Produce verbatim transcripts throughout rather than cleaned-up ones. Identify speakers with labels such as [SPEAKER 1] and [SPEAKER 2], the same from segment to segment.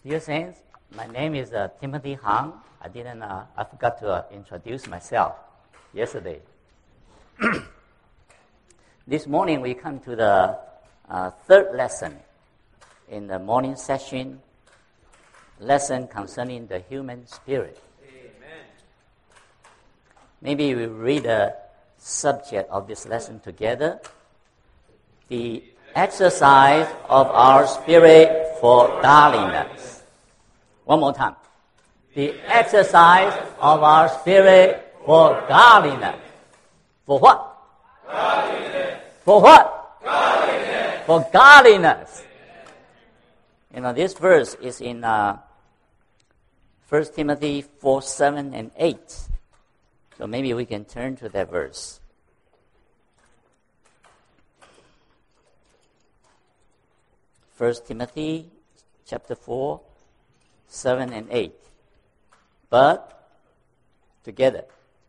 [SPEAKER 1] Dear Saints, my name is uh, Timothy Hang. I didn't. Uh, I forgot to uh, introduce myself yesterday. This morning we come to the uh, third lesson in the morning session. Lesson concerning the human spirit. Amen. Maybe we read the subject of this lesson together. The exercise of our spirit for godliness. One more time. The exercise of our spirit for godliness. For what?
[SPEAKER 2] Godliness.
[SPEAKER 1] For what?
[SPEAKER 2] Godliness.
[SPEAKER 1] For godliness. You know, this verse is in uh, First Timothy four, seven, and eight. So maybe we can turn to that verse. First Timothy chapter four, seven, and eight. But, together.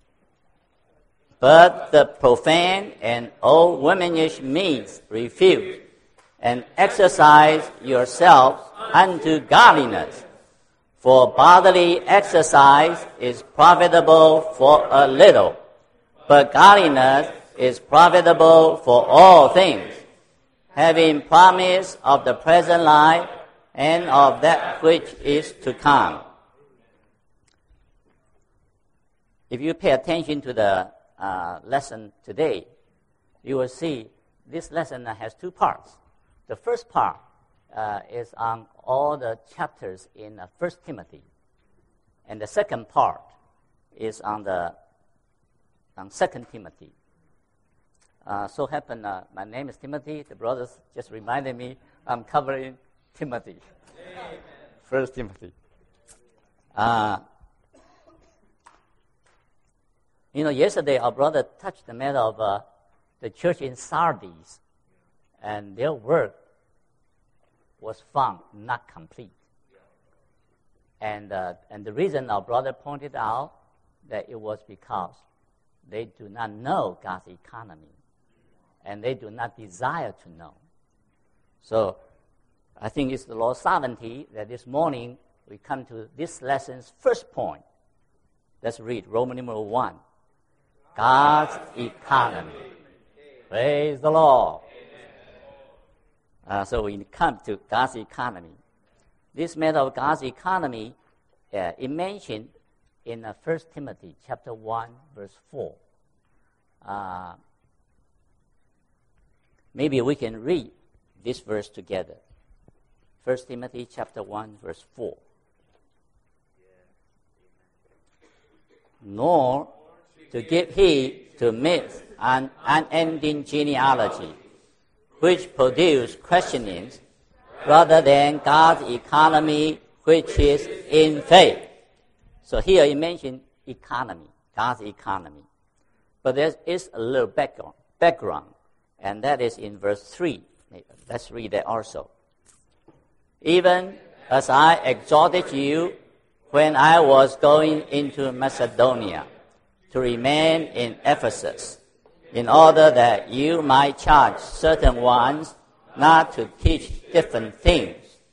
[SPEAKER 1] But the profane and old womanish means refuse, and exercise yourselves unto godliness. For bodily exercise is profitable for a little, but godliness is profitable for all things, having promise of the present life and of that which is to come. If you pay attention to the uh, lesson today, you will see this lesson has two parts. The first part uh, is on all the chapters in uh, First Timothy, and the second part is on the on Second Timothy. Uh, so happen, uh, my name is Timothy. The brothers just reminded me I'm covering Timothy. Amen. First Timothy. Uh, you know, yesterday our brother touched the matter of uh, the church in Sardis, and their work was found not complete. And uh, and the reason our brother pointed out that it was because they do not know God's economy, and they do not desire to know. So I think it's the Lord's sovereignty that this morning we come to this lesson's first point. Let's read Roman numeral one. God's economy. Praise the Lord. Uh, so we come to God's economy. This matter of God's economy uh, is mentioned in uh, First Timothy chapter one, verse four. Uh, maybe we can read this verse together. First Timothy chapter one, verse four. Nor to give heed to myths and unending genealogy, which produce questionings, rather than God's economy, which is in faith. So here he mentioned economy, God's economy. But there is a little background, background, and that is in verse three. Let's read that also. Even as I exhorted you when I was going into Macedonia to remain in Ephesus, in order that you might charge certain ones not to teach different things.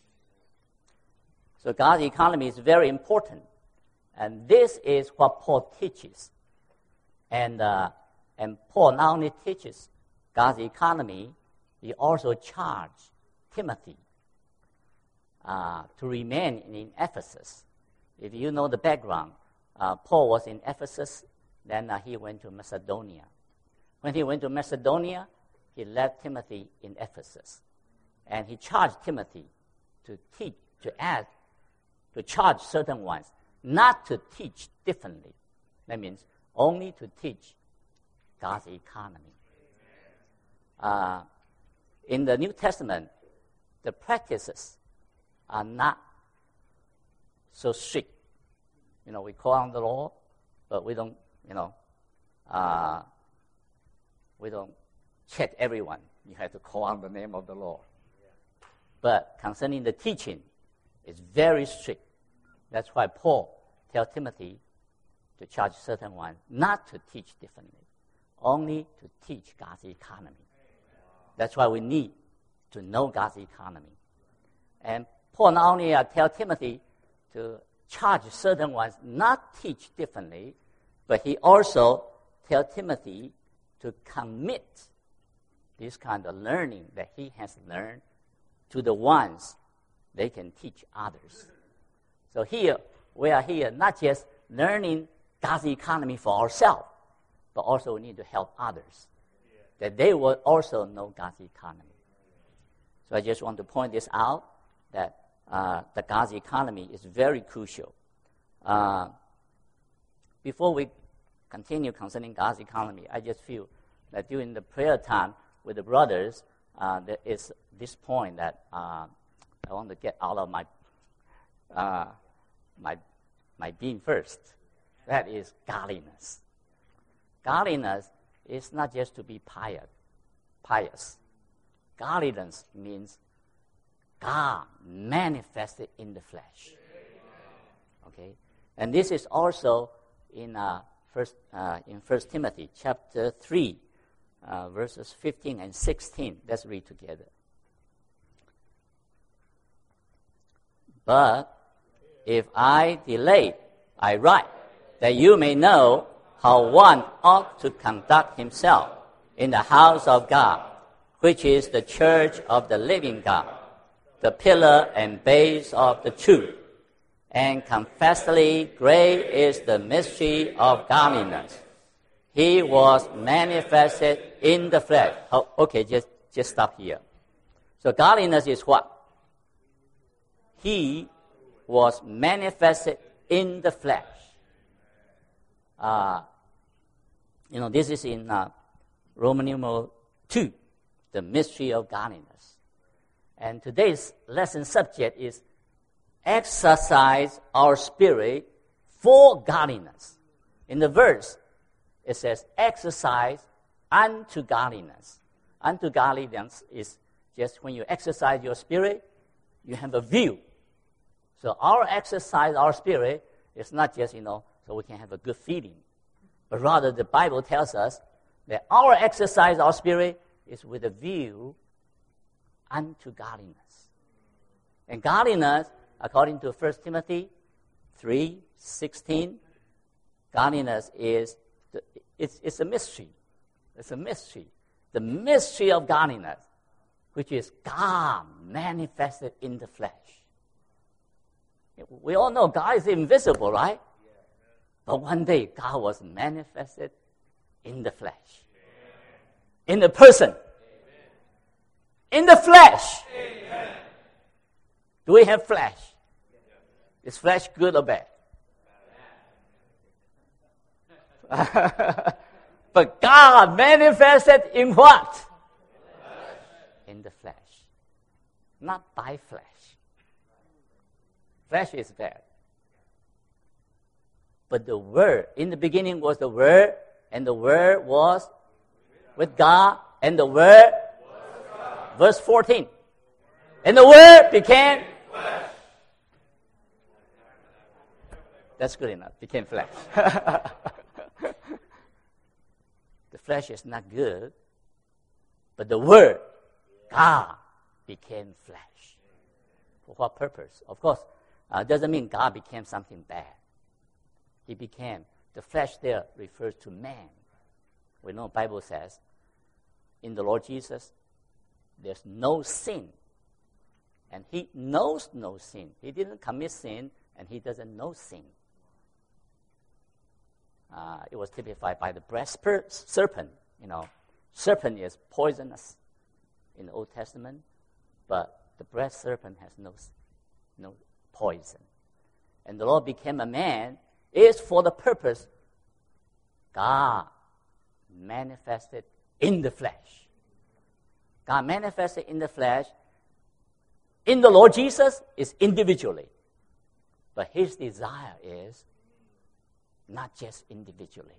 [SPEAKER 1] So God's economy is very important. And this is what Paul teaches. And, uh, and Paul not only teaches God's economy, he also charged Timothy uh, to remain in Ephesus. If you know the background, uh, Paul was in Ephesus, then uh, he went to Macedonia. When he went to Macedonia, he left Timothy in Ephesus. And he charged Timothy to teach, to add, to charge certain ones, not to teach differently. That means only to teach God's economy. Uh, in the New Testament, the practices are not so strict. You know, we call on the law, but we don't, you know, uh, we don't check everyone. You have to call on the name of the Lord. Yeah. But concerning the teaching, it's very strict. That's why Paul tells Timothy to charge certain ones not to teach differently, only to teach God's economy. That's why we need to know God's economy. And Paul not only uh, tell Timothy to charge certain ones, not teach differently, but he also tell Timothy to commit this kind of learning that he has learned to the ones they can teach others. So here, we are here not just learning God's economy for ourselves, but also we need to help others, that they will also know God's economy. So I just want to point this out, that uh, the God's economy is very crucial. Uh, before we continue concerning God's economy, I just feel that during the prayer time with the brothers, uh, there is this point that uh, I want to get out of my uh, my my being first. That is godliness. Godliness is not just to be pious. Pious. Godliness means God manifested in the flesh. Okay, and this is also in uh, first uh, in First Timothy chapter three, uh, verses fifteen and sixteen. Let's read together. But if I delay, I write, that you may know how one ought to conduct himself in the house of God, which is the church of the living God, the pillar and base of the truth. And confessedly great is the mystery of godliness. He was manifested in the flesh. Oh, okay, just, just stop here. So godliness is what? He was manifested in the flesh. Uh, you know, this is in uh, Roman numeral two, the mystery of godliness. And today's lesson subject is exercise our spirit for godliness. In the verse, it says, exercise unto godliness. Unto godliness is just when you exercise your spirit, you have a view. So our exercise, our spirit, is not just, you know, so we can have a good feeling. But rather, the Bible tells us that our exercise, our spirit, is with a view unto godliness. And godliness, according to First Timothy three sixteen, godliness is, the, it's, it's a mystery. It's a mystery. The mystery of godliness, which is God manifested in the flesh. We all know God is invisible, right? But one day, God was manifested in the flesh. In the person. In the flesh. Do we have flesh? Is flesh good or bad? But God manifested in what? In the flesh. Not by flesh. Flesh is bad. But the Word, in the beginning was the Word, and the Word was with God, and the Word, verse fourteen. And the Word became flesh. That's good enough. Became flesh. The flesh is not good, but the Word, God, became flesh. For what purpose? Of course, uh, doesn't mean God became something bad. He became, the flesh there refers to man. We know the Bible says, in the Lord Jesus, there's no sin. And he knows no sin. He didn't commit sin, and he doesn't know sin. Uh, it was typified by the breast serpent. You know, serpent is poisonous in the Old Testament, but the breast serpent has no, no poison. And the Lord became a man is for the purpose God manifested in the flesh. God manifested in the flesh in the Lord Jesus is individually. But his desire is not just individually.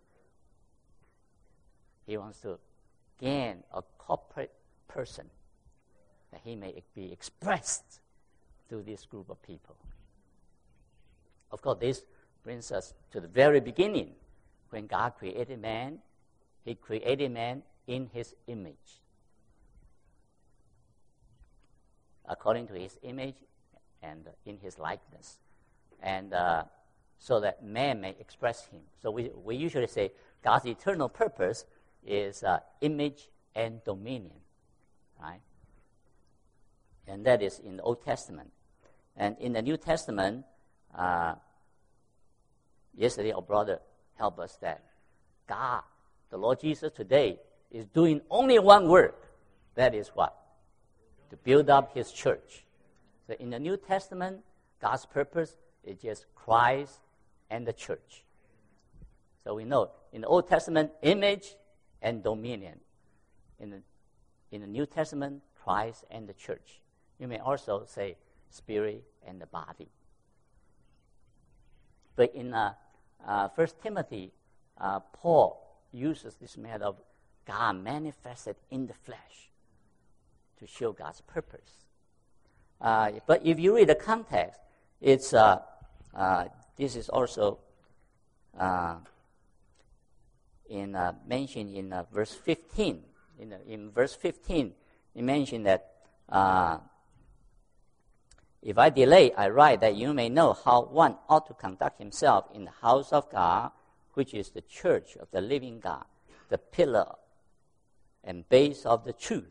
[SPEAKER 1] He wants to gain a corporate person that he may be expressed through this group of people. Of course, this brings us to the very beginning. When God created man, he created man in his image. According to his image, and in his likeness, and uh, so that man may express him. So we, we usually say God's eternal purpose is uh, image and dominion, right? And that is in the Old Testament. And in the New Testament, uh, yesterday our brother helped us that God, the Lord Jesus today, is doing only one work. That is what? To build up his church. So in the New Testament, God's purpose is just Christ and the church. So we know in the Old Testament, image and dominion. In the, in the New Testament, Christ and the church. You may also say spirit and the body. But in uh, uh, First Timothy, uh, Paul uses this matter of God manifested in the flesh to show God's purpose. Uh, but if you read the context, it's uh, uh, this is also uh, in uh, mentioned in uh, verse fifteen. In, uh, in verse fifteen, it mentioned that uh, if I delay, I write that you may know how one ought to conduct himself in the house of God, which is the church of the living God, the pillar and base of the truth.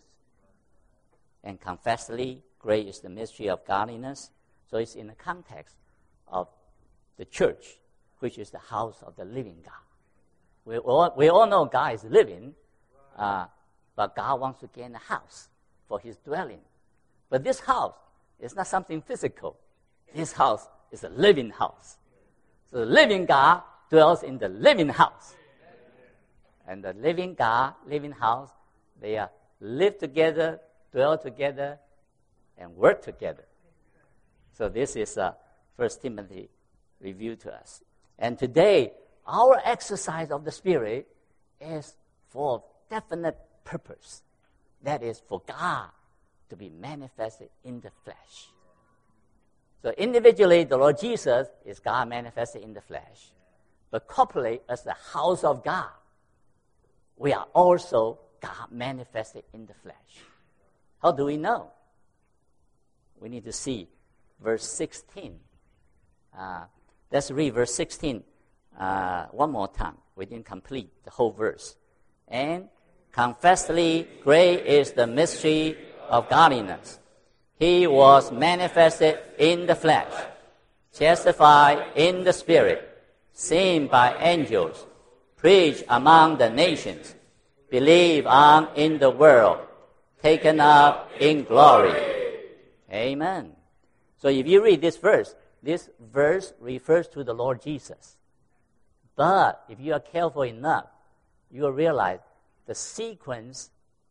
[SPEAKER 1] And confessedly, great is the mystery of godliness. So it's in the context of the church, which is the house of the living God. We all, we all know God is living, uh, but God wants to gain a house for his dwelling. But this house is not something physical. This house is a living house. So the living God dwells in the living house. And the living God, living house, they are live together, dwell together, and work together. So this is uh, First Timothy review to us. And today, our exercise of the Spirit is for definite purpose. That is for God to be manifested in the flesh. So individually, the Lord Jesus is God manifested in the flesh. But corporately, as the house of God, we are also God manifested in the flesh. How do we know? We need to see verse sixteen. Uh, let's read verse sixteen uh, one more time. We didn't complete the whole verse. And confessedly, great is the mystery of godliness. He was manifested in the flesh, justified in the spirit, seen by angels, preached among the nations, believed on in the world, taken up in glory. Amen. So if you read this verse, this verse refers to the Lord Jesus. But if you are careful enough, you will realize the sequence,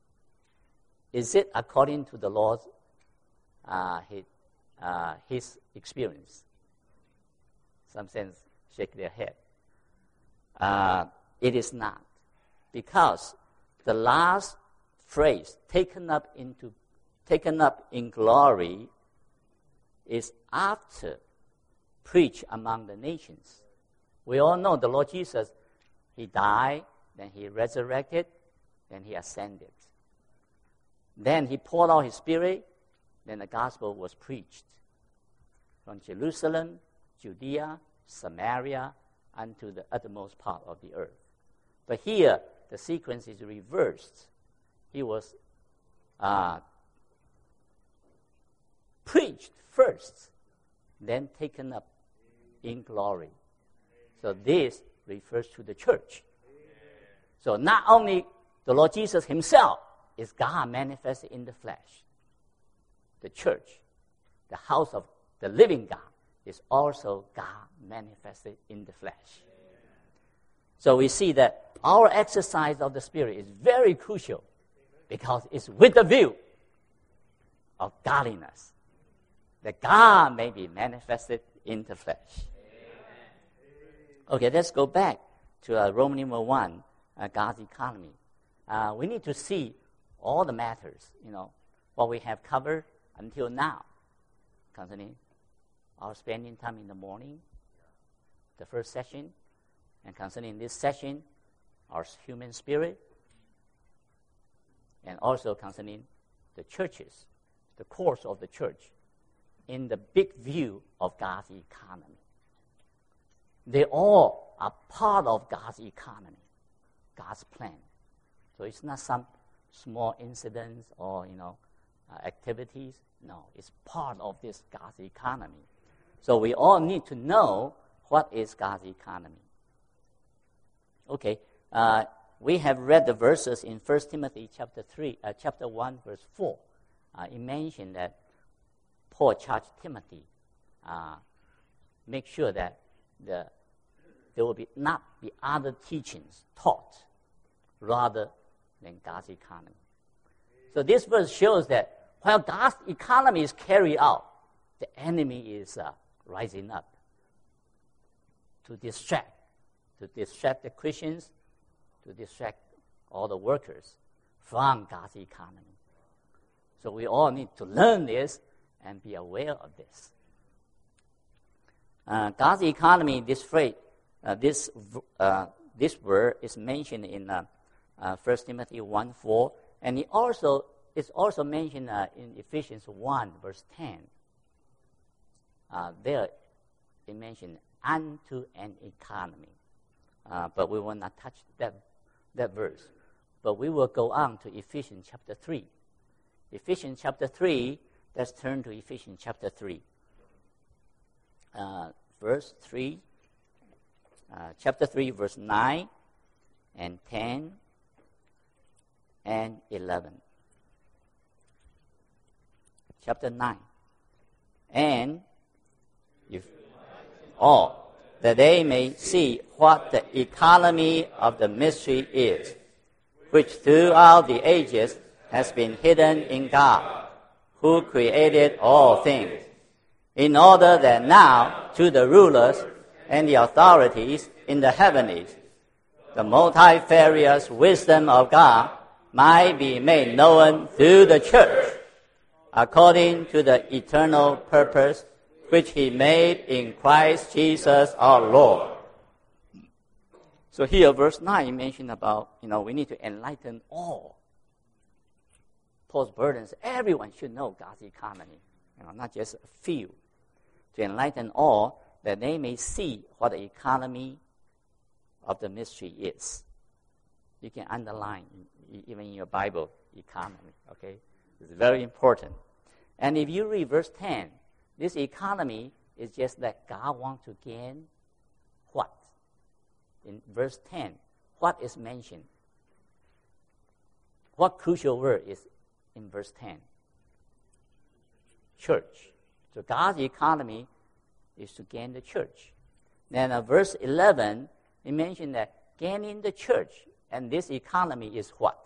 [SPEAKER 1] is it according to the Lord's uh, his, uh, his experience? Some sense shake their head. Uh, it is not. Because the last phrase, taken up into, taken up in glory, is after preach among the nations. We all know the Lord Jesus, he died, then he resurrected, then he ascended. Then he poured out his spirit, then the gospel was preached from Jerusalem, Judea, Samaria, unto the uttermost part of the earth. But here, the sequence is reversed. He was uh, preached first, then taken up in glory. So this refers to the church. So not only the Lord Jesus himself is God manifested in the flesh. The church, the house of the living God, is also God manifested in the flesh. So we see that our exercise of the Spirit is very crucial because it's with the view of godliness, that God may be manifested in the flesh. Okay, let's go back to uh, Roman numeral one, uh, God's economy. Uh, we need to see all the matters, you know, what we have covered until now concerning our spending time in the morning, the first session, and concerning this session, our human spirit, and also concerning the churches, the course of the church in the big view of God's economy. They all are part of God's economy, God's plan. So it's not some small incidents or, you know, uh, activities. No, it's part of this God's economy. So we all need to know what is God's economy. Okay, uh, we have read the verses in First Timothy chapter three, uh, chapter one, verse four. Uh, it mentioned that Paul charged Timothy, uh, make sure that the there will be not be other teachings taught rather than God's economy. So this verse shows that while God's economy is carried out, the enemy is uh, rising up to distract, to distract the Christians, to distract all the workers from God's economy. So we all need to learn this and be aware of this. Uh, God's economy, this phrase, uh, this uh, this word is mentioned in uh, uh, First Timothy one four, and it also it's also mentioned uh, in Ephesians one verse ten. Uh, there, it mentioned unto an economy, uh, but we will not touch that that verse. But we will go on to Ephesians chapter three. Ephesians chapter three. Let's turn to Ephesians chapter three. Uh, verse three, uh, chapter three, verse nine and ten and eleven. Chapter nine. And if all, that they may see what the economy of the mystery is, which throughout the ages has been hidden in God, who created all things, in order that now to the rulers and the authorities in the heavenlies, the multifarious wisdom of God might be made known through the church, according to the eternal purpose which he made in Christ Jesus our Lord. So here, verse nine mentioned about, you know, we need to enlighten all. Paul's burdens, everyone should know God's economy, you know, not just a few. To enlighten all, that they may see what the economy of the mystery is. You can underline, even in your Bible, economy, okay? It's very important. And if you read verse ten, this economy is just that God wants to gain what? In verse ten, what is mentioned? What crucial word is in verse ten? Church. So God's economy is to gain the church. Then uh, verse eleven, it mentioned that gaining the church, and this economy is what?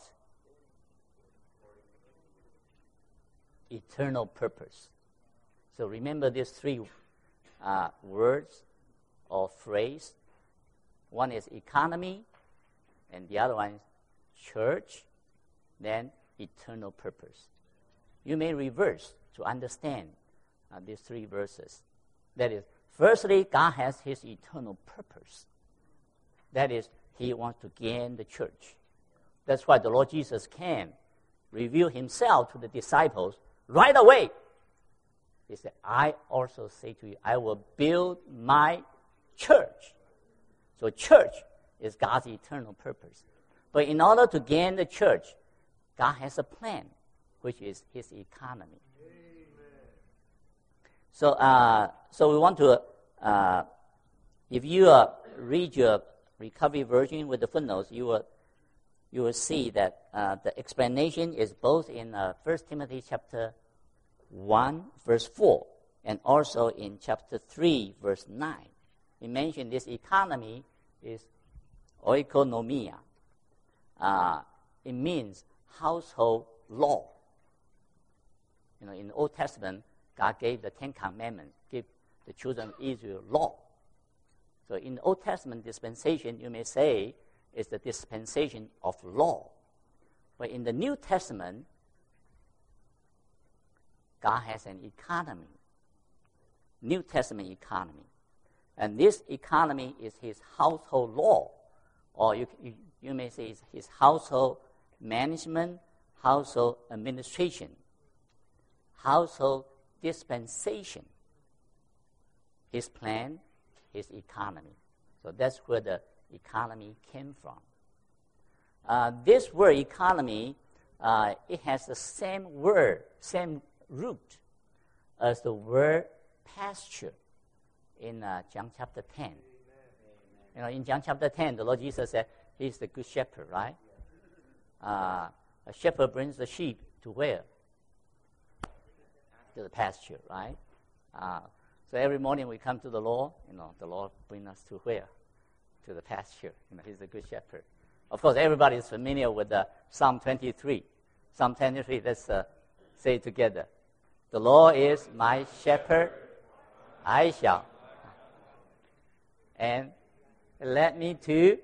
[SPEAKER 1] Eternal purpose. So remember these three uh, words or phrase. One is economy, and the other one is church, then eternal purpose. You may reverse to understand uh, these three verses. That is, firstly, God has his eternal purpose. That is, he wants to gain the church. That's why the Lord Jesus came, revealed himself to the disciples right away. He said, I also say to you, I will build my church. So church is God's eternal purpose. But in order to gain the church, God has a plan, which is his economy. Amen. So uh, so we want to, uh, if you uh, read your Recovery Version with the footnotes, you will you will see that uh, the explanation is both in uh, First Timothy chapter one, verse four, and also in chapter three, verse nine. He mentioned this economy is oikonomia. Uh, it means household law. You know, in the Old Testament, God gave the Ten Commandments, gave the children of Israel law. So in the Old Testament dispensation, you may say, is the dispensation of law. But in the New Testament, God has an economy, New Testament economy. And this economy is his household law, or you, you, you may say it's his household management, household administration, household dispensation, his plan, his economy. So that's where the economy came from. Uh, this word economy, uh, it has the same word, same root as the word pasture in uh, John chapter ten. Amen. You know, in John chapter ten, the Lord Jesus said, he's the good shepherd, right? Uh, a shepherd brings the sheep to where? To the pasture, right? Uh, so every morning we come to the Lord, you know, the Lord brings us to where? To the pasture. You know, he's the good shepherd. Of course, everybody is familiar with uh, Psalm twenty-three. Psalm twenty-three, let's uh, say it together. The Lord is my shepherd, I shall. And let me to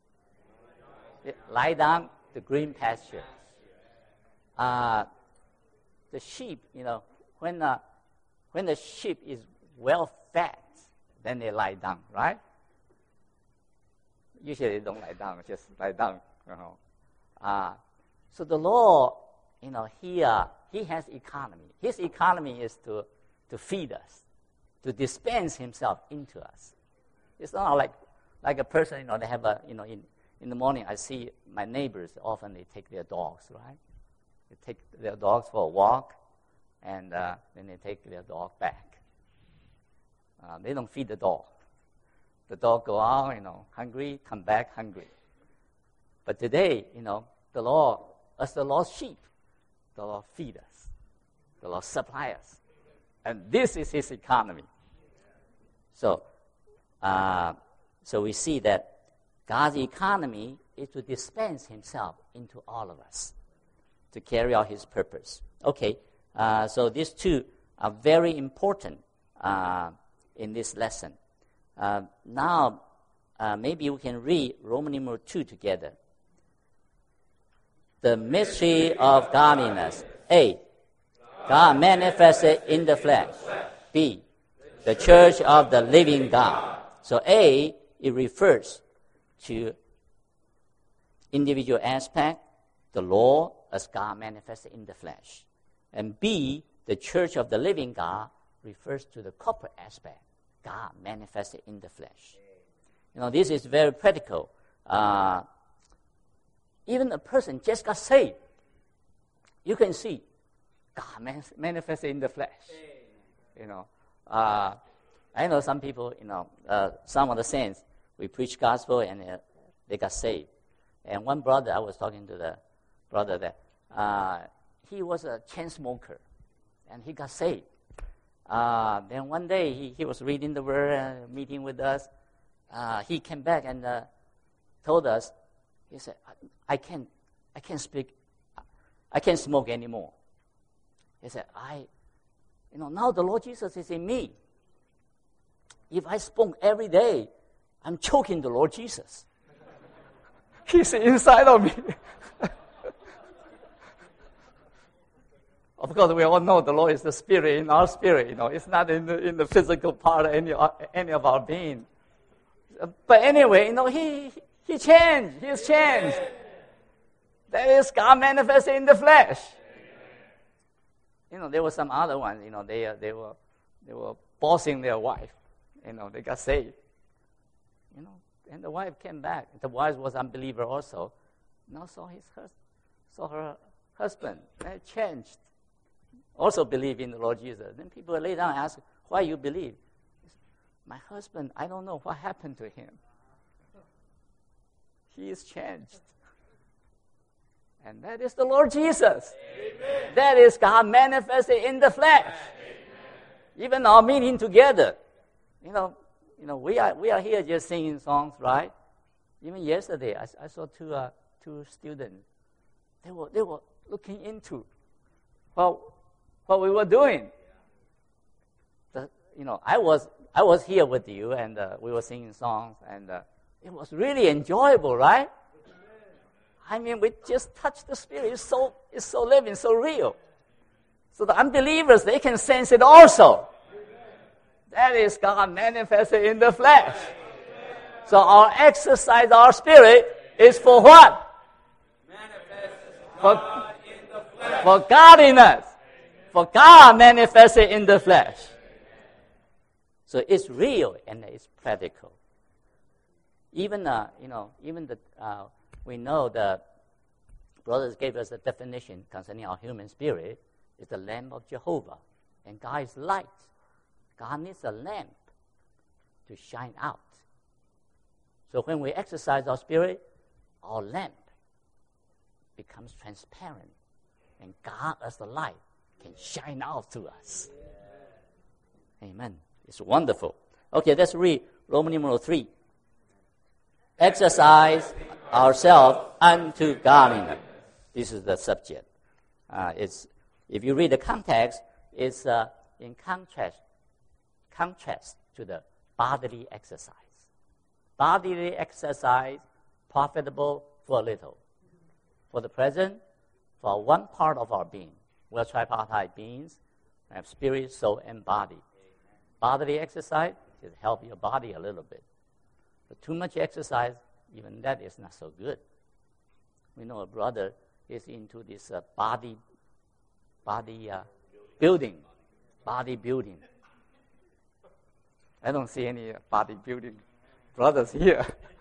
[SPEAKER 1] lie down the green pasture. Uh, the sheep, you know, when uh, when the sheep is well fed, then they lie down, right? Usually they don't lie down, just lie down. You know. Uh, so the Lord, you know, he uh, he has economy. His economy is to to feed us, to dispense himself into us. It's not like like a person, you know, they have a, you know, in, in the morning I see my neighbors, often they take their dogs, right? They take their dogs for a walk, and uh, then they take their dog back. Uh, they don't feed the dog. The dog go out, you know, hungry, come back hungry. But today, you know, the Lord, as the Lord's sheep, the Lord feed us. The Lord supply us. And this is his economy. So, uh, so we see that God's economy is to dispense himself into all of us, to carry out his purpose. Okay, uh, so these two are very important uh, in this lesson. Uh, now, uh, maybe we can read Roman numeral two together. The mystery of godliness. A, God manifested in the flesh. B, the church of the living God. So A, it refers to individual aspect, the law as God manifested in the flesh. And B, the church of the living God, refers to the corporate aspect, God manifested in the flesh. You know, this is very practical. Uh, even a person just got saved, you can see God man- manifested in the flesh. You know, uh, I know some people, you know, uh, some of the saints, we preach gospel and uh, they got saved. And one brother, I was talking to the brother there, uh, he was a chain smoker, and he got saved. Uh, then one day he, he was reading the word, uh, meeting with us. Uh, he came back and uh, told us, he said, I, I can't, I can't speak, I can't smoke anymore. He said, I, you know, now the Lord Jesus is in me. If I smoke every day, I'm choking the Lord Jesus. He's inside of me. Of course, we all know the Lord is the spirit in our spirit. You know, it's not in the in the physical part of any any of our being. But anyway, you know, he he changed. He's changed. That is God manifested in the flesh. You know, there were some other ones. You know, they uh, they were they were bossing their wife. You know, they got saved. You know, and the wife came back. The wife was unbeliever also. Now saw his hus- saw her husband. They changed. Also believe in the Lord Jesus. Then people lay down and ask, why you believe? My husband, I don't know what happened to him. He is changed. And that is the Lord Jesus. Amen. That is God manifested in the flesh. Amen. Even our meeting together. You know, you know, we are we are here just singing songs, right? Even yesterday, I, I saw two uh, two students. They were they were looking into well what we were doing. The, you know, I was I was here with you, and uh, we were singing songs, and uh, it was really enjoyable, right? I mean, we just touched the Spirit. It's so it's so living, so real. So the unbelievers, they can sense it also. That is God manifested in the flesh. So our exercise, our spirit, is for what? For, for godliness, for God manifested in the flesh. So it's real and it's practical. Even, uh, you know, even the, uh, we know the brothers gave us a definition concerning our human spirit. It's the lamp of Jehovah. And God is light. God needs a lamp to shine out. So when we exercise our spirit, our lamp becomes transparent. And God as the light can shine out through us. Amen. It's wonderful. Okay, let's read Roman numeral three. Exercise ourselves unto godliness. This is the subject. Uh, it's if you read the context, it's uh, in contrast, contrast to the bodily exercise. Bodily exercise profitable for a little. For the present, for one part of our being. We're tripartite beings. We have spirit, soul, and body. Bodily exercise is help your body a little bit. But too much exercise, even that is not so good. We know a brother is into this uh, body, body uh, building, body building. I don't see any body building brothers here.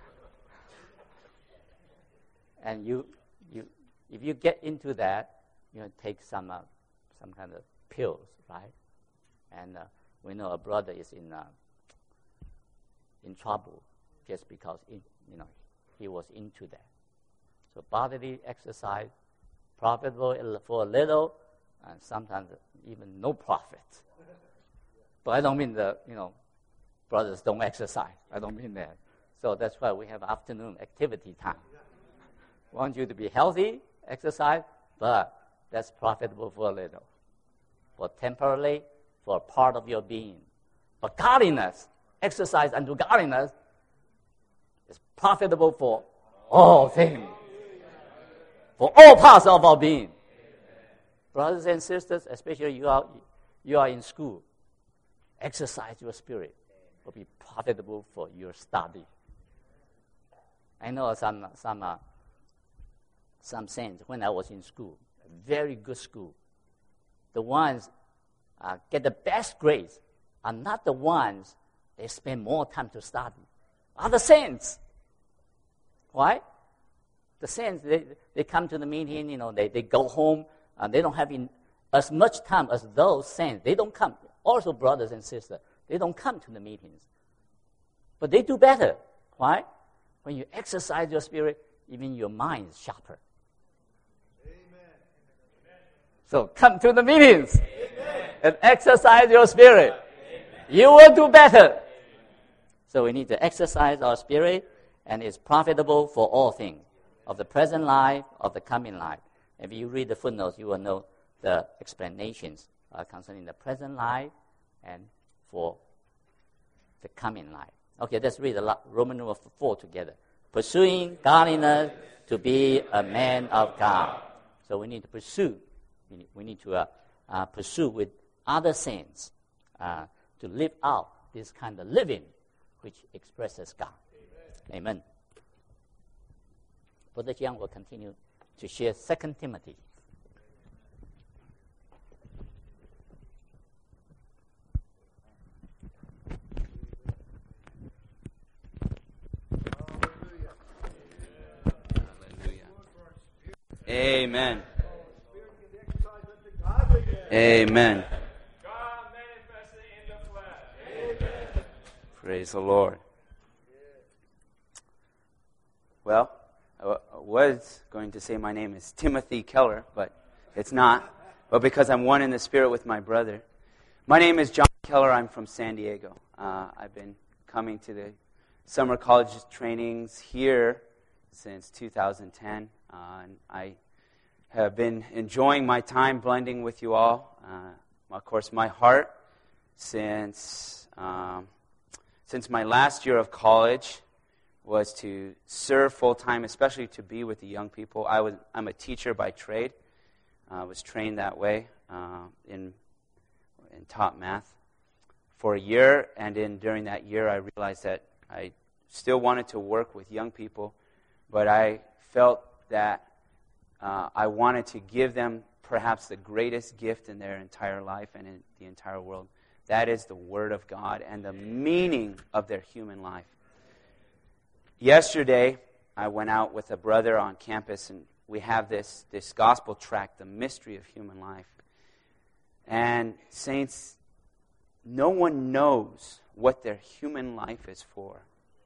[SPEAKER 1] And you, you, if you get into that, you know, take some, uh, some kind of pills, right? And uh, we know a brother is in, uh, in trouble just because it, you know he was into that. So bodily exercise, profitable for a little, and sometimes even no profit. But I don't mean the you know brothers don't exercise. I don't mean that. So that's why we have afternoon activity time. We want you to be healthy, exercise, but that's profitable for a little, for temporarily, for a part of your being. But godliness, exercise unto godliness, is profitable for all things, for all parts of our being. Brothers and sisters, especially you are you are in school, exercise your spirit will be profitable for your study. I know some some uh, some saints when I was in school, a very good school. The ones uh, get the best grades are not the ones they spend more time to study. Are the saints. Why? The saints, they, they come to the meeting, you know, they, they go home, and they don't have in, as much time as those saints. They don't come. Also, brothers and sisters, they don't come to the meetings. But they do better. Why? When you exercise your spirit, even your mind is sharper. Amen. So come to the meetings. Amen. And exercise your spirit. Amen. You will do better. So we need to exercise our spirit, and it's profitable for all things, of the present life, of the coming life. If you read the footnotes, you will know the explanations uh, concerning the present life and for the coming life. Okay, let's read the Roman number four together. Pursuing godliness to be a man of God. So we need to pursue. We need, we need to uh, uh, pursue with other saints uh, to live out this kind of living which expresses God. Amen. Amen. Brother Jiang will continue to share Second Timothy.
[SPEAKER 3] Amen. Amen.
[SPEAKER 2] God manifested in the flesh. Amen.
[SPEAKER 3] Praise the Lord. Well, I was going to say my name is Timothy Keller, but it's not. But because I'm one in the Spirit with my brother. My name is John Keller. I'm from San Diego. Uh, I've been coming to the summer college trainings here since two thousand ten. Uh, and I have been enjoying my time blending with you all. Uh, of course, my heart since um, since my last year of college was to serve full-time, especially to be with the young people. I was, I'm a teacher by trade. I uh, was trained that way uh, in, in taught math for a year, and in during that year I realized that I still wanted to work with young people, but I felt that uh, I wanted to give them perhaps the greatest gift in their entire life and in the entire world. That is the Word of God and the meaning of their human life. Yesterday, I went out with a brother on campus, and we have this, this gospel tract, The Mystery of Human Life. And saints, no one knows what their human life is for.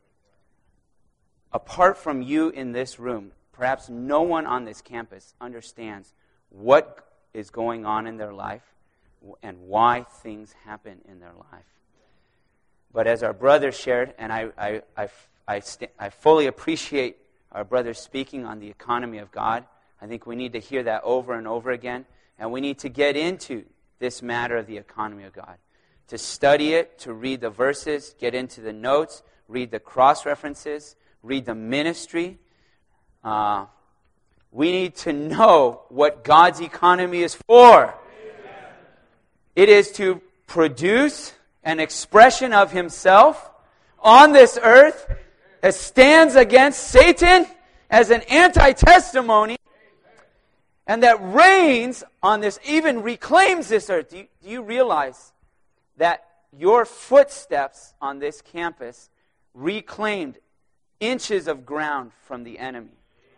[SPEAKER 3] Apart from you in this room, perhaps no one on this campus understands what is going on in their life and why things happen in their life. But as our brother shared, and I, I, I, I, st- I fully appreciate our brother speaking on the economy of God. I think we need to hear that over and over again, and we need to get into this matter of the economy of God. To study it, to read the verses, get into the notes, read the cross-references, read the ministry. Uh, we need to know what God's economy is for. Amen. It is to produce an expression of Himself on this earth that stands against Satan as an anti-testimony and that reigns on this, even reclaims this earth. Do you, do you realize that your footsteps on this campus reclaimed inches of ground from the enemy?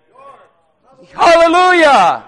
[SPEAKER 3] Hallelujah!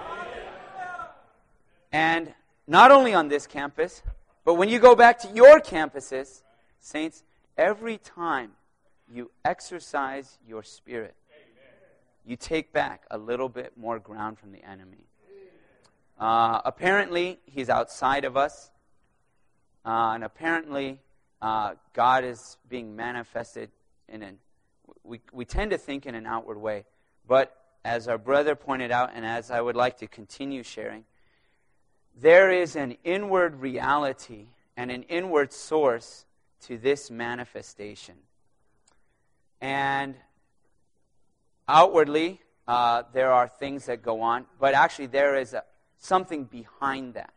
[SPEAKER 3] And not only on this campus, but when you go back to your campuses, saints, every time you exercise your spirit, you take back a little bit more ground from the enemy. Uh, apparently, he's outside of us. Uh, and apparently, uh, God is being manifested in an... We, we tend to think in an outward way. But as our brother pointed out, and as I would like to continue sharing, there is an inward reality and an inward source to this manifestation. And outwardly, uh, there are things that go on, but actually there is a, something behind that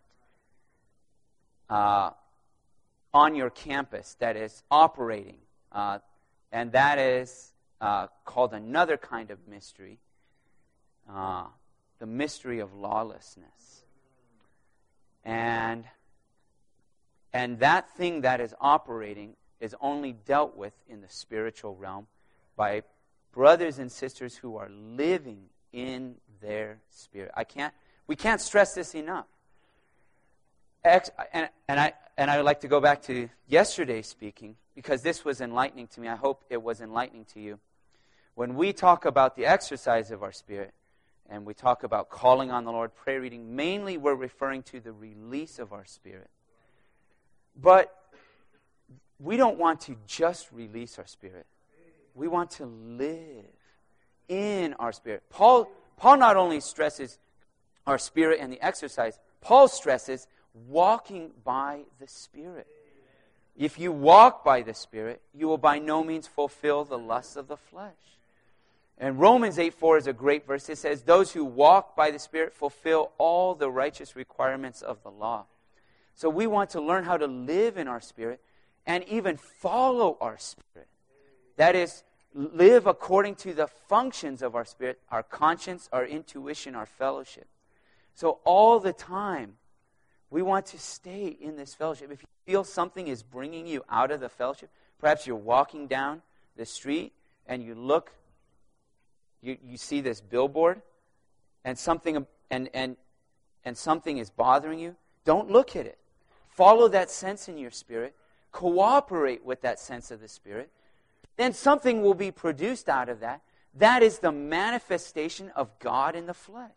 [SPEAKER 3] uh, on your campus that is operating. Uh, and that is uh, called another kind of mystery, uh, the mystery of lawlessness. And, and that thing that is operating is only dealt with in the spiritual realm by brothers and sisters who are living in their spirit. I can't. We can't stress this enough. Ex, and, and I and I would like to go back to yesterday's speaking because this was enlightening to me. I hope it was enlightening to you. When we talk about the exercise of our spirit, and we talk about calling on the Lord, prayer reading, mainly we're referring to the release of our spirit. But we don't want to just release our spirit. We want to live in our spirit. Paul, Paul not only stresses our spirit and the exercise, Paul stresses walking by the Spirit. If you walk by the Spirit, you will by no means fulfill the lusts of the flesh. And Romans eight four is a great verse. It says, those who walk by the Spirit fulfill all the righteous requirements of the law. So we want to learn how to live in our spirit and even follow our spirit. That is, live according to the functions of our spirit, our conscience, our intuition, our fellowship. So all the time, we want to stay in this fellowship. If you feel something is bringing you out of the fellowship, perhaps you're walking down the street and you look, you, you see this billboard, and something and and and something is bothering you, don't look at it. Follow that sense in your spirit. Cooperate with that sense of the Spirit. Then something will be produced out of that. That is the manifestation of God in the flesh.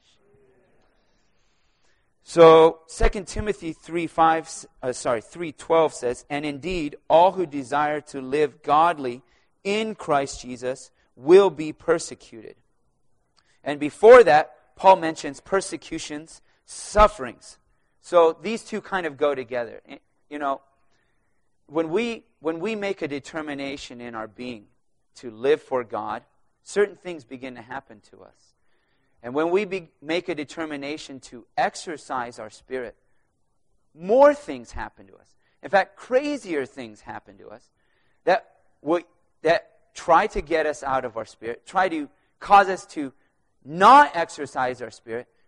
[SPEAKER 3] So Second Timothy three five, uh, sorry, three twelve says, and indeed, all who desire to live godly in Christ Jesus will be persecuted. And before that, Paul mentions persecutions, sufferings. So these two kind of go together. You know, when we when we make a determination in our being to live for God, certain things begin to happen to us. And when we be, make a determination to exercise our spirit, more things happen to us. In fact, crazier things happen to us that will, that try to get us out of our spirit, try to cause us to not exercise our spirit,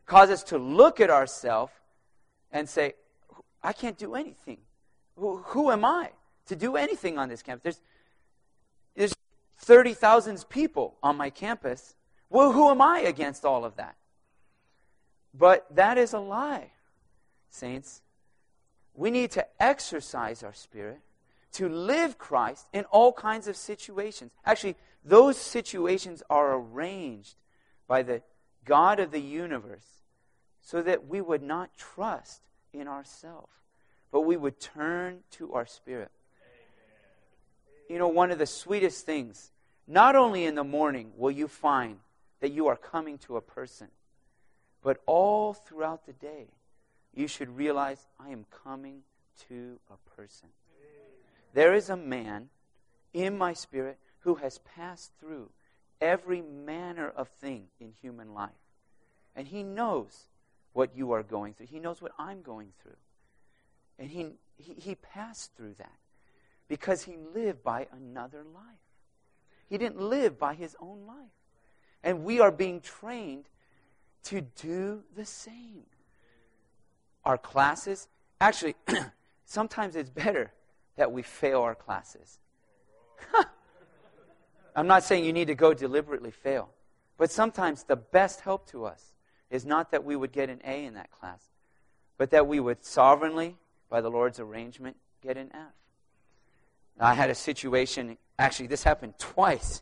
[SPEAKER 3] cause us to look at ourselves and say, I can't do anything. Who, who am I to do anything on this campus? There's, there's thirty thousand people on my campus. Well, who am I against all of that? But that is a lie, saints. We need to exercise our spirit to live Christ in all kinds of situations. Actually, those situations are arranged by the God of the universe so that we would not trust in ourselves, but we would turn to our spirit. You know, one of the sweetest things, not only in the morning will you find that you are coming to a person, but all throughout the day, you should realize, I am coming to a person. There is a man in my spirit who has passed through every manner of thing in human life. And he knows what you are going through. He knows what I'm going through. And he, he, he passed through that because he lived by another life. He didn't live by his own life. And we are being trained to do the same. Our classes, actually, sometimes it's better that we fail our classes. I'm not saying you need to go deliberately fail, but sometimes the best help to us is not that we would get an A in that class, but that we would sovereignly, by the Lord's arrangement, get an F. I had a situation, actually this happened twice,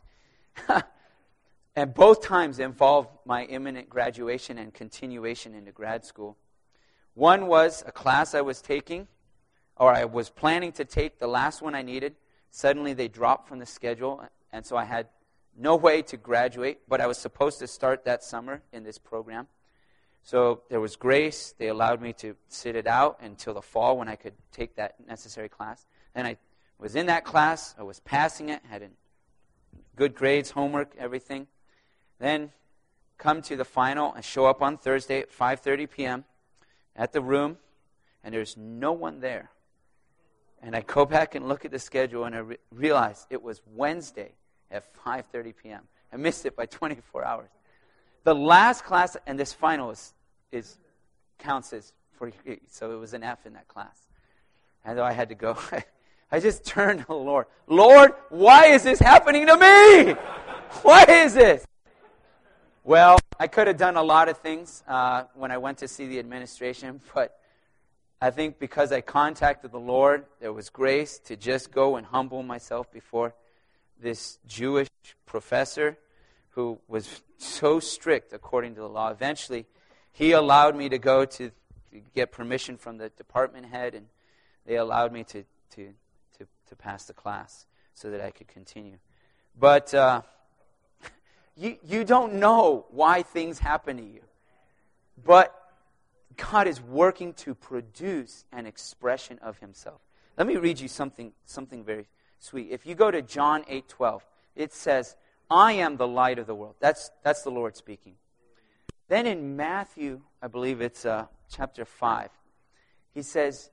[SPEAKER 3] and both times involved my imminent graduation and continuation into grad school. One was a class I was taking, or I was planning to take, the last one I needed. Suddenly they dropped from the schedule, and so I had no way to graduate, but I was supposed to start that summer in this program. So there was grace. They allowed me to sit it out until the fall when I could take that necessary class. Then I was in that class. I was passing it, had good grades, homework, everything. Then come to the final and show up on Thursday at five thirty p.m. at the room, and there's no one there. And I go back and look at the schedule, and I re- realize it was Wednesday at five thirty p.m. I missed it by twenty-four hours. The last class, and this final is, is counts as for so it was an F in that class. And though I had to go, I just turned to the Lord. Lord, why is this happening to me? Why is this? Well, I could have done a lot of things uh, when I went to see the administration, but I think because I contacted the Lord, there was grace to just go and humble myself before this Jewish professor who was so strict according to the law. Eventually, he allowed me to go to, to get permission from the department head, and they allowed me to, to, to, to pass the class so that I could continue. But uh, you, you don't know why things happen to you. But God is working to produce an expression of himself. Let me read you something, something very sweet. If you go to John eight twelve, it says, I am the light of the world. That's, that's the Lord speaking. Then in Matthew, I believe it's uh, chapter five, he says,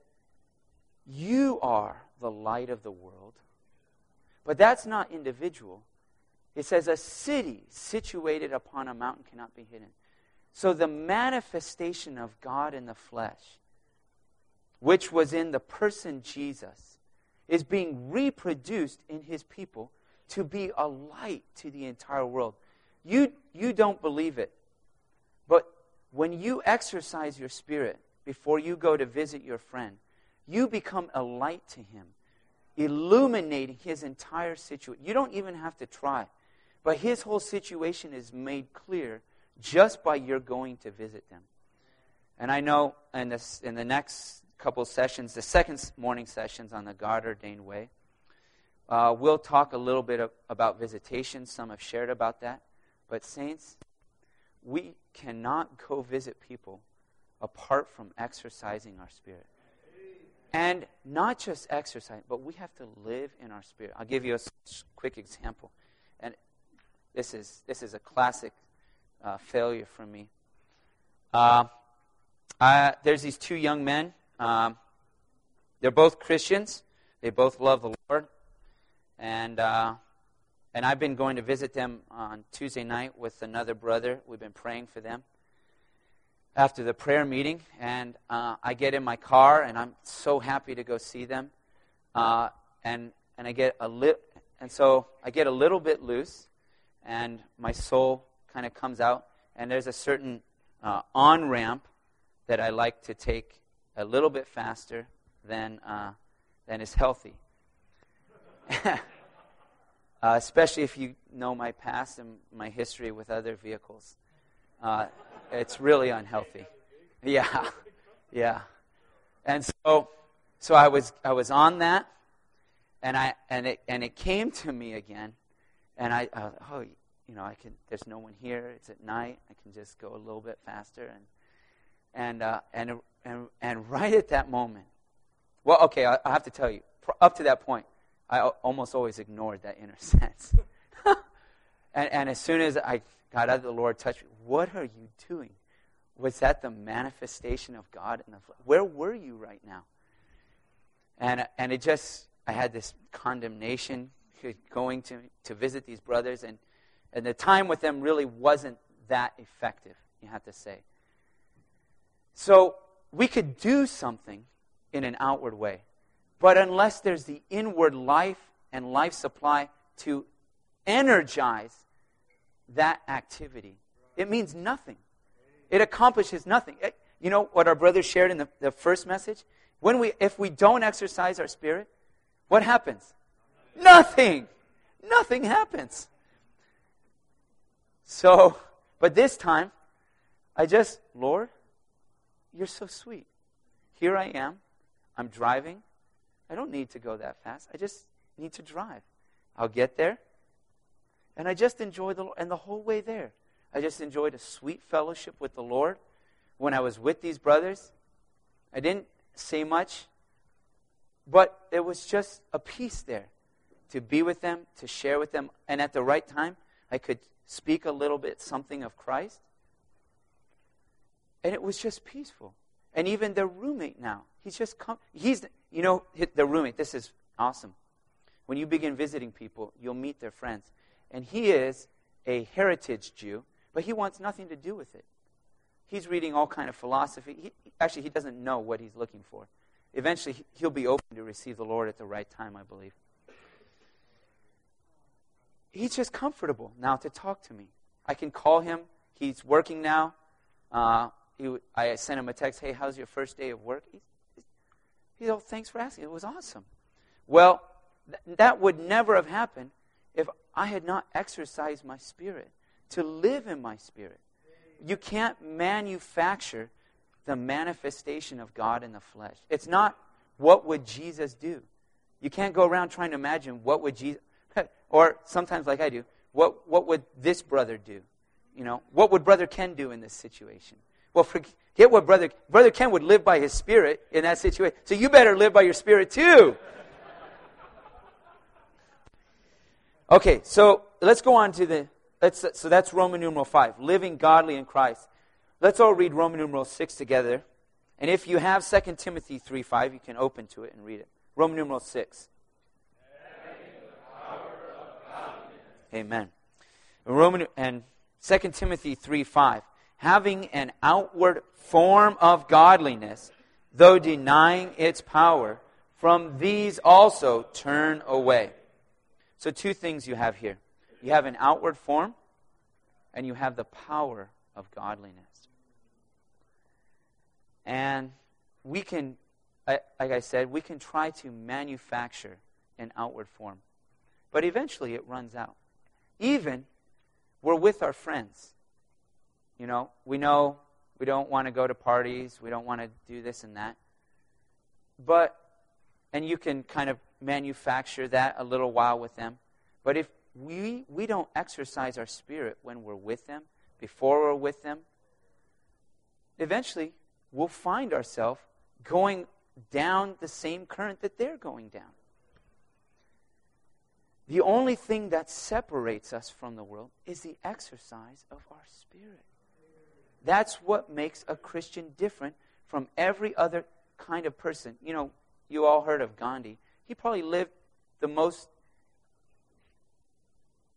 [SPEAKER 3] you are the light of the world. But that's not individual. It says a city situated upon a mountain cannot be hidden. So the manifestation of God in the flesh, which was in the person Jesus, is being reproduced in his people to be a light to the entire world. You, you don't believe it. But when you exercise your spirit before you go to visit your friend, you become a light to him, illuminating his entire situation. You don't even have to try. But his whole situation is made clear just by your going to visit them. And I know in, this, in the next couple sessions, the second morning sessions on the God-ordained way, uh, we'll talk a little bit of, about visitation. Some have shared about that. But saints, we cannot go visit people apart from exercising our spirit. And not just exercise, but we have to live in our spirit. I'll give you a quick example. And this is this is a classic uh, failure for me. Uh, I, there's these two young men. Um, they're both Christians. They both love the Lord. And uh, and I've been going to visit them on Tuesday night with another brother. We've been praying for them. after the prayer meeting, and uh, I get in my car, and I'm so happy to go see them, uh, and and I get a lit, and so I get a little bit loose, and my soul kind of comes out, and there's a certain uh, on ramp that I like to take a little bit faster than uh, than is healthy. uh, especially if you know my past and my history with other vehicles. Uh, it's really unhealthy. Yeah, yeah. And so, so I was I was on that, and I and it and it came to me again, and I uh, oh you know I can there's no one here. It's at night. I can just go a little bit faster, and and uh, and and and right at that moment, well, okay, I, I have to tell you, up to that point, I almost always ignored that inner sense. and, and as soon as I got out, the Lord touched me. What are you doing? Was that the manifestation of God in the flesh? Where were you right now? And and it just, I had this condemnation going to, to visit these brothers, and, and the time with them really wasn't that effective, you have to say. So we could do something in an outward way, but unless there's the inward life and life supply to energize that activity, it means nothing. It accomplishes nothing. It, you know what our brothers shared in the, the first message? When we, if we don't exercise our spirit, what happens? Nothing. Nothing happens. So, but this time, I just, Lord, you're so sweet. Here I am. I'm driving. I don't need to go that fast. I just need to drive. I'll get there. And I just enjoy the Lord. And the whole way there, I just enjoyed a sweet fellowship with the Lord. When I was with these brothers, I didn't say much, but it was just a peace there to be with them, to share with them. And at the right time, I could speak a little bit something of Christ. And it was just peaceful. And even their roommate now, he's just come. He's, you know, the roommate, this is awesome. When you begin visiting people, you'll meet their friends. And he is a heritage Jew, but he wants nothing to do with it. He's reading all kind of philosophy. He, actually, he doesn't know what he's looking for. Eventually, he'll be open to receive the Lord at the right time, I believe. He's just comfortable now to talk to me. I can call him. He's working now. Uh, he, I sent him a text, hey, how's your first day of work? He, he, oh, thanks for asking. It was awesome. Well, th- that would never have happened if I had not exercised my spirit, to live in my spirit. You can't manufacture the manifestation of God in the flesh. It's not, what would Jesus do? You can't go around trying to imagine what would Jesus, or sometimes like I do, what what would this brother do? You know, what would Brother Ken do in this situation? Well, forget what Brother, Brother Ken would live by his spirit in that situation. So you better live by your spirit too. Okay, so let's go on to the, let's, so that's Roman numeral five, living godly in Christ. Let's all read Roman numeral six together. And if you have Second Timothy three five, you can open to it and read it. Roman numeral six. Amen. Roman and Second Timothy three five. Having an outward form of godliness, though denying its power, from these also turn away. So two things you have here. You have an outward form, and you have the power of godliness. And we can, like I said, we can try to manufacture an outward form. But eventually it runs out. Even we're with our friends. You know, we know we don't want to go to parties. We don't want to do this and that. But, and you can kind of manufacture that a little while with them. But if we we don't exercise our spirit when we're with them, before we're with them, eventually we'll find ourselves going down the same current that they're going down. The only thing that separates us from the world is the exercise of our spirit. That's what makes a Christian different from every other kind of person. You know, you all heard of Gandhi. He probably lived the most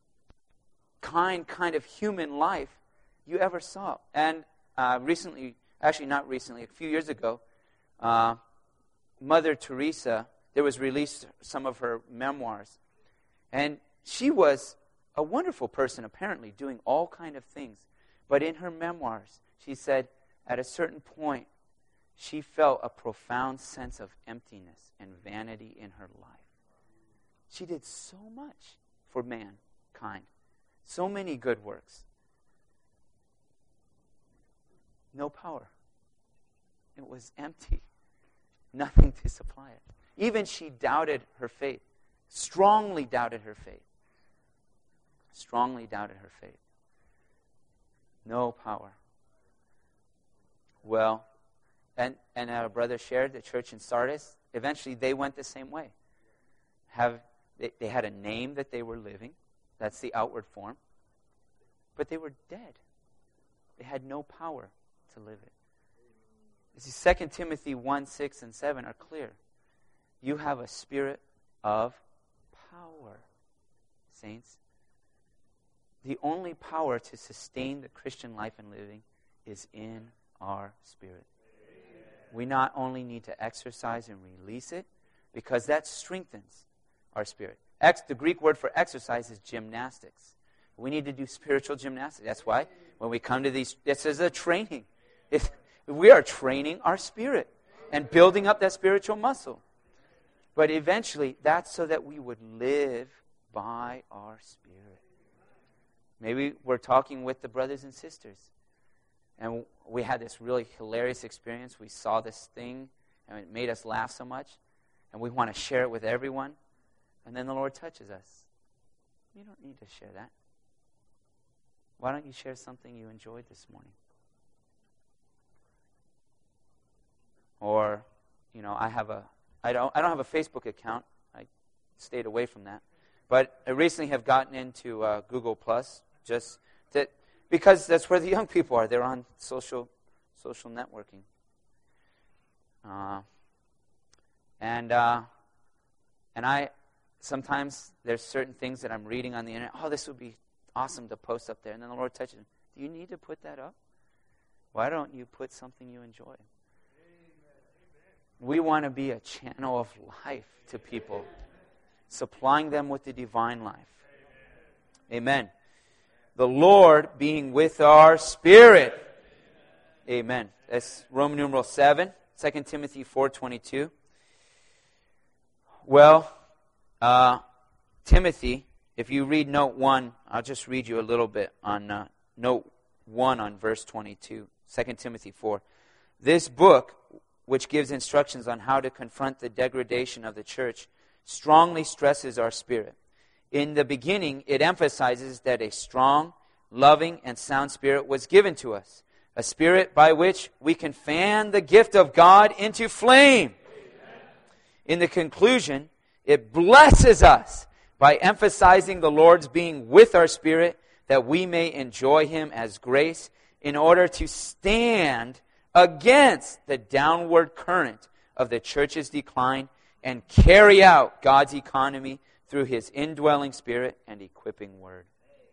[SPEAKER 3] kind kind of human life you ever saw. And uh, recently actually not recently, a few years ago, uh, Mother Teresa, there was released some of her memoirs. And she was a wonderful person, apparently, doing all kind of things. But in her memoirs, she said, at a certain point, she felt a profound sense of emptiness and vanity in her life. She did so much for mankind, so many good works. No power. It was empty. Nothing to supply it. Even she doubted her faith. Strongly doubted her faith. Strongly doubted her faith. No power. Well, and, and our brother shared, the church in Sardis, eventually they went the same way. Have they, they had a name that they were living. That's the outward form. But they were dead. They had no power to live it. You see, Second Timothy one, six, and seven are clear. You have a spirit of power, saints. The only power to sustain the Christian life and living is in our spirit. Amen. We not only need to exercise and release it, because that strengthens our spirit. Ex, the Greek word for exercise is gymnastics. We need to do spiritual gymnastics. That's why when we come to these, this is a training. If we are training our spirit and building up that spiritual muscle. But eventually, that's so that we would live by our spirit. Maybe we're talking with the brothers and sisters, and we had this really hilarious experience. We saw this thing, and it made us laugh so much, and we want to share it with everyone, and then the Lord touches us. You don't need to share that. Why don't you share something you enjoyed this morning? Or, you know, I have a, I don't, I don't have a Facebook account. I stayed away from that. But I recently have gotten into uh, Google Plus, just that because that's where the young people are. They're on social, social networking. Uh, and uh, and I sometimes there's certain things that I'm reading on the internet. Oh, this would be awesome to post up there. And then the Lord touches me. Do you need to put that up? Why don't you put something you enjoy? We want to be a channel of life to people, supplying them with the divine life. Amen. The Lord being with our spirit. Amen. That's Roman numeral seven, Second Timothy four twenty-two. Well, uh, Timothy, if you read note one, I'll just read you a little bit on uh, note one on verse twenty-two, Second Timothy four. This book, which gives instructions on how to confront the degradation of the church, strongly stresses our spirit. In the beginning, it emphasizes that a strong, loving, and sound spirit was given to us, a spirit by which we can fan the gift of God into flame. Amen. In the conclusion, it blesses us by emphasizing the Lord's being with our spirit, that we may enjoy Him as grace in order to stand against the downward current of the church's decline and carry out God's economy through His indwelling spirit and equipping word.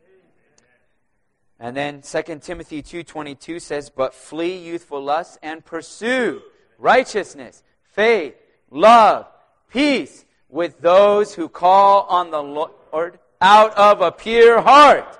[SPEAKER 3] And then Second Timothy two twenty-two says, but flee youthful lusts and pursue righteousness, faith, love, peace with those who call on the Lord out of a pure heart.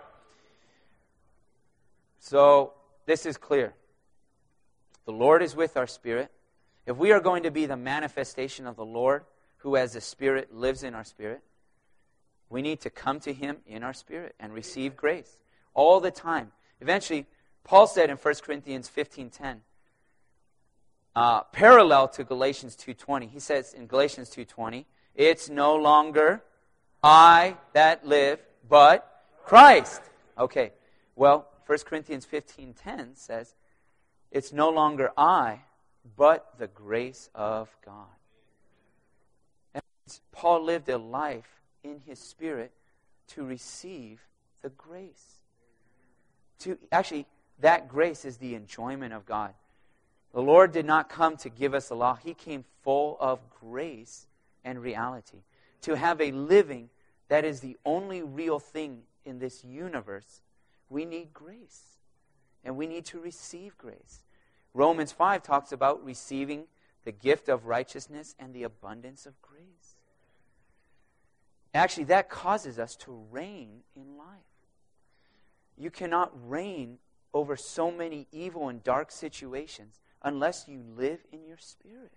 [SPEAKER 3] So this is clear. The Lord is with our spirit. If we are going to be the manifestation of the Lord, who as the Spirit lives in our spirit, we need to come to Him in our spirit and receive grace all the time. Eventually, Paul said in First Corinthians fifteen ten, uh, parallel to Galatians two twenty, he says in Galatians two twenty, it's no longer I that live, but Christ. Okay, well, First Corinthians fifteen ten says, it's no longer I, but the grace of God. And Paul lived a life in his spirit to receive the grace. To actually, that grace is the enjoyment of God. The Lord did not come to give us a law. He came full of grace and reality. To have a living that is the only real thing in this universe, we need grace. And we need to receive grace. Romans five talks about receiving the gift of righteousness and the abundance of grace. Actually, that causes us to reign in life. You cannot reign over so many evil and dark situations unless you live in your spirit.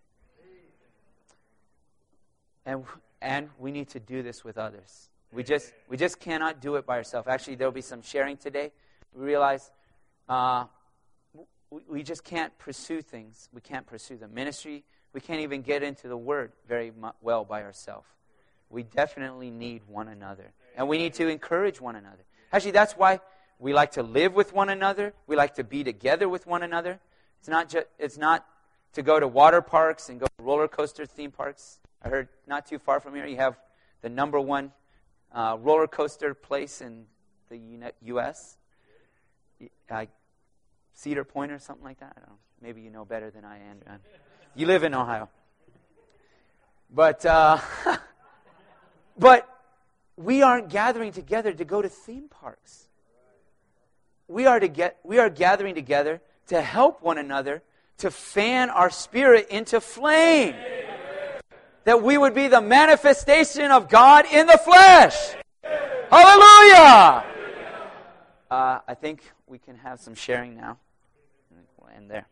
[SPEAKER 3] And and we need to do this with others. We just we just cannot do it by ourselves. Actually, there will be some sharing today. We realize uh, we, we just can't pursue things. We can't pursue the ministry. We can't even get into the Word very mu- well by ourselves. We definitely need one another. And we need to encourage one another. Actually, that's why we like to live with one another. We like to be together with one another. It's not just it's not to go to water parks and go to roller coaster theme parks. I heard not too far from here you have the number one uh, roller coaster place in the U S Uh, Cedar Point or something like that. I don't know. Maybe you know better than I am. You live in Ohio. But uh, but we aren't gathering together to go to theme parks. We are to get we are gathering together to help one another, to fan our spirit into flame. That we would be the manifestation of God in the flesh. Hallelujah! Uh, I think we can have some sharing now. I think we'll end there.